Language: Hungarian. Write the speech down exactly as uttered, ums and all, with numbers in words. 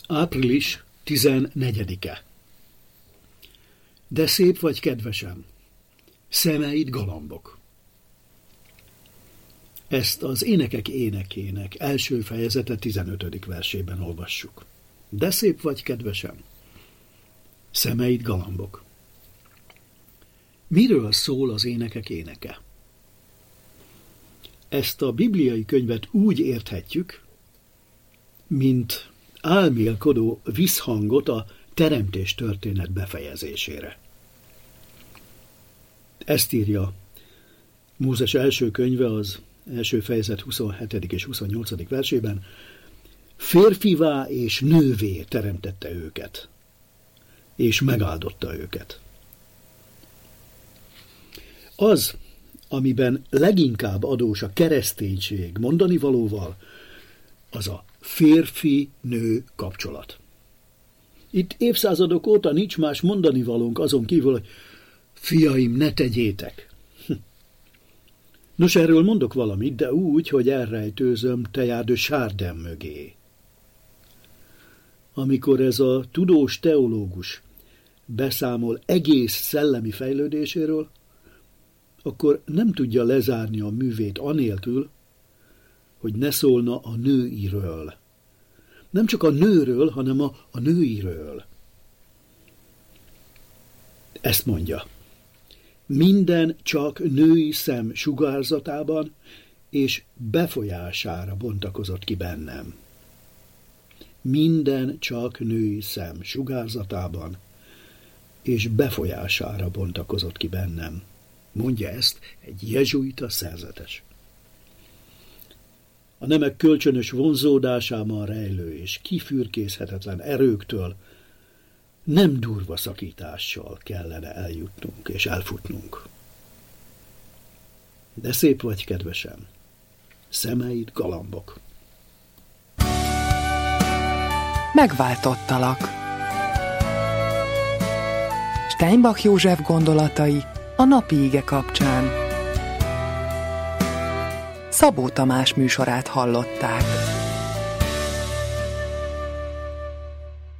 Április tizennegyedike. De szép vagy, kedvesem, szemeid galambok. Ezt az Énekek énekének első fejezete tizenötödik versében olvassuk. De szép vagy, kedvesem, szemeid galambok. Miről szól az Énekek éneke? Ezt a bibliai könyvet úgy érthetjük, mint álmélkodó visszhangot a teremtés történet befejezésére. Ezt írja Mózes első könyve az első fejezet huszonhetedik és huszonnyolcadik versében: férfivá és nővé teremtette őket, és megáldotta őket. Az, amiben leginkább adós a kereszténység mondani valóval, az a férfi-nő kapcsolat. Itt évszázadok óta nincs más mondani valónk azon kívül, hogy fiaim, ne tegyétek. Hm. Nos, erről mondok valamit, de úgy, hogy elrejtőzöm Teilhard de Chardin mögé. Amikor ez a tudós teológus beszámol egész szellemi fejlődéséről, akkor nem tudja lezárni a művét anélkül, hogy ne szólna a nőiről. Nem csak a nőről, hanem a, a nőiről. Ezt mondja: minden csak női szem sugárzatában és befolyására bontakozott ki bennem. Minden csak női szem sugárzatában és befolyására bontakozott ki bennem. Mondja ezt egy jezsuita szerzetes. A nemek kölcsönös vonzódásában rejlő és kifürkészhetetlen erőktől nem durva szakítással kellene eljutnunk és elfutnunk. De szép vagy, kedvesem, szemeid galambok. Megváltottalak. Steinbach József gondolatai a napi ige kapcsán. Szabó Tamás műsorát hallották.